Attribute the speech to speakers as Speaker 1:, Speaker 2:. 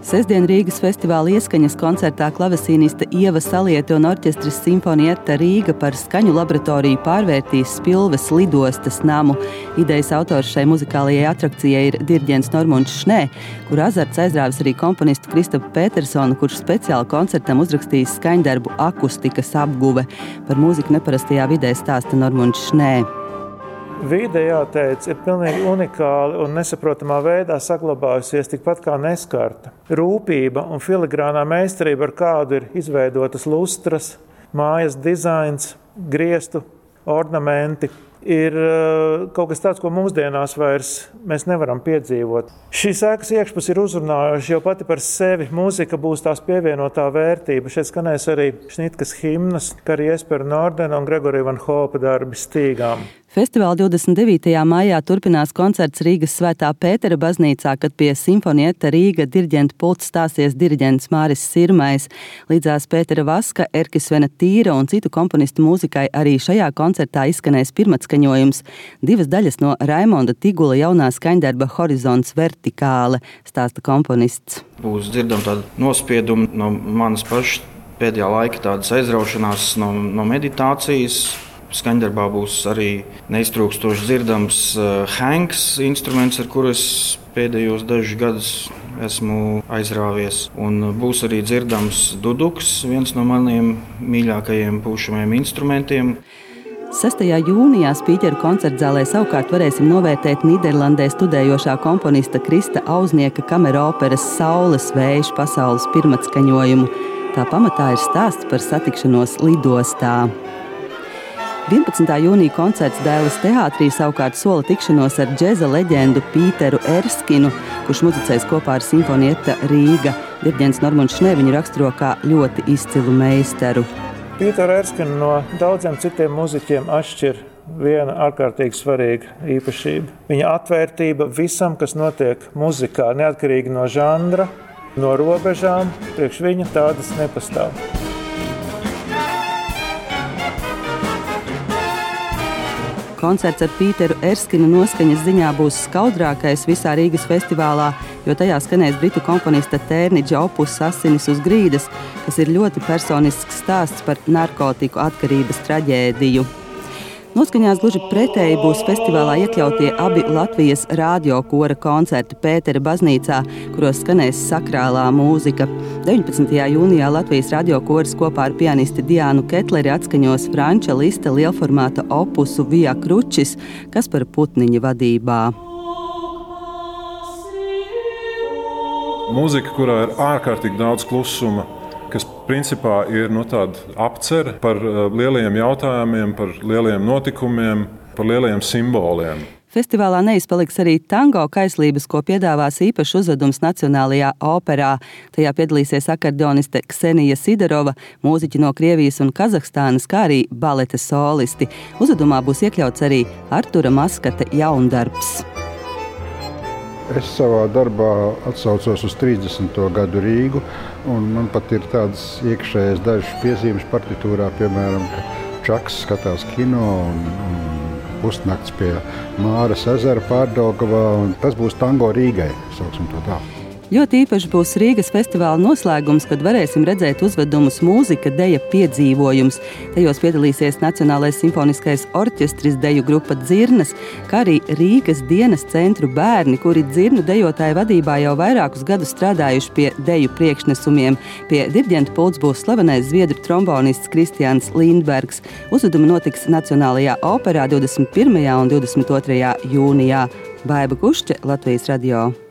Speaker 1: Sestdien Rīgas festivāla ieskaņas koncertā klavesīniste Ieva Saliete un orķestris Sinfonietta Rīga par skaņu laboratoriju pārvērtīs Spilves lidostas namu. Idejas autors šai muzikālajai atrakcijai ir diriģents Normunds Šnē, kur azarts aizrāvis arī komponistu Kristapu Petersonu, kurš speciāli koncertam uzrakstījis skaņdarbu Akustikas apguve. Par mūziku neparastajā vidē stāsta Normunds Šnē.
Speaker 2: Vide, jāteic, ir pilnīgi unikāli un nesaprotamā veidā saglabājusies tikpat kā neskarta. Rūpība un filigrānā meistarība, ar kādu ir izveidotas lustras, mājas dizains, griestu, ornamenti, ir kaut kas tāds, ko mūsdienās vairs mēs nevaram piedzīvot. Šīs ēkas iekšpus ir uzrunājuši jau pati par sevi. Mūzika būs tās pievienotā vērtība. Šeit skanēs arī Šnitkas himnas, kā arī Jespera Nordena un Gregorija Van Hopa darbi Stīgām.
Speaker 1: Festivāla 29. maijā turpinās koncerts Rīgas Svētā Pētera baznīcā, kad pie Sinfonietta Rīga diriģenta pults stāsies diriģents Māris Sirmais. Līdzās Pētera Vaska, Erkisvena Tīra un citu komponistu mūzikai arī šajā koncertā izskanēs pirmatskaņojums. 2 daļas no Raimonda Tigula jaunā skaņdarba Horizonts vertikāle, stāsta komponists.
Speaker 3: Būs dzirdam tādu nospiedumu no manas pašas pēdējā laika tādas aizraušanās no meditācijas. Skaņdarbā būs arī neiztrūkstoši dzirdams hanks instruments, ar kuru es pēdējos dažus gadus esmu aizrāvies. Un būs arī dzirdams duduks, viens no maniem mīļākajiem pušamajiem instrumentiem.
Speaker 1: 6. jūnijā Spīķeru koncertzālē savukārt varēsim novērtēt Nīderlandē studējošā komponista Krista Auznieka kameroperas Saules vējš pasaules pirmatskaņojumu. Tā pamatā ir stāsts par satikšanos lidostā. 11. jūnija koncerts Dailes teātrī savukārt sola tikšanos ar džeza leģendu Pīteru Erskinu, kurš muzicēs kopā ar Sinfonietta Rīga. Diriģents Normunds Šnē viņu raksturo kā ļoti izcilu meistaru.
Speaker 2: Pīteru Erskinu no daudziem citiem muziķiem atšķir viena ārkārtīgi svarīga īpašība. Viņa atvērtība visam, kas notiek muzikā, neatkarīgi no žanra, no robežām, priekš viņa tādas nepastāv.
Speaker 1: Koncerts ar Pīteru Erskinu noskaņas ziņā būs skaudrākais visā Rīgas festivālā, jo tajā skanēs britu komponista Tērniģa opus Asinis uz grīdas, kas ir ļoti personisks stāsts par narkotiku atkarības traģēdiju. Noskaņās gluži pretēji būs festivālā iekļautie abi Latvijas radiokora koncerti Pētera baznīcā, kuros skanēs sakrālā mūzika. 19. jūnijā Latvijas radiokoris kopā ar pianisti Diānu Ketleri atskaņos Franča Lista lielformāta opusu Via Crucis, kas par Putniņa vadībā.
Speaker 4: Mūzika, kurā ir ārkārtīgi daudz klusuma, kas principā ir tāda apcere par lielajiem jautājumiem, par lielajiem notikumiem, par lielajiem simboliem.
Speaker 1: Festivālā neizpaliks arī tango kaislības, ko piedāvās īpašs uzvedums Nacionālajā operā. Tajā piedalīsies akordeoniste Ksenija Sidorova, mūziķi no Krievijas un Kazahstānas, kā arī baleta solisti. Uzvedumā būs iekļauts arī Artura Maskata jaundarbs.
Speaker 5: Es savā darbā atsaucos uz 30. gadu Rīgu, un man pat ir tādas iekšējas dažas piezīmes partitūrā, piemēram, ka Čaks skatās kino un pusnakts pie Māras ezera Pārdaugavā, un tas būs tango Rīgai, sauksim to tā.
Speaker 1: Ļoti īpaši būs Rīgas festivāla noslēgums, kad varēsim redzēt uzvedumus Mūzika, deja, piedzīvojums. Tajos piedalīsies Nacionālais simfoniskais orķestris, deju grupa Dzirnas, kā arī Rīgas dienas centru bērni, kuri dzirnu dejotāju vadībā jau vairākus gadus strādājuši pie deju priekšnesumiem. Pie diriģenta pults būs slavenais zviedru trombonists Kristians Lindbergs. Uzvedumi notiks Nacionālajā operā 21. un 22. jūnijā. Baiba Kušķe, Latvijas radio.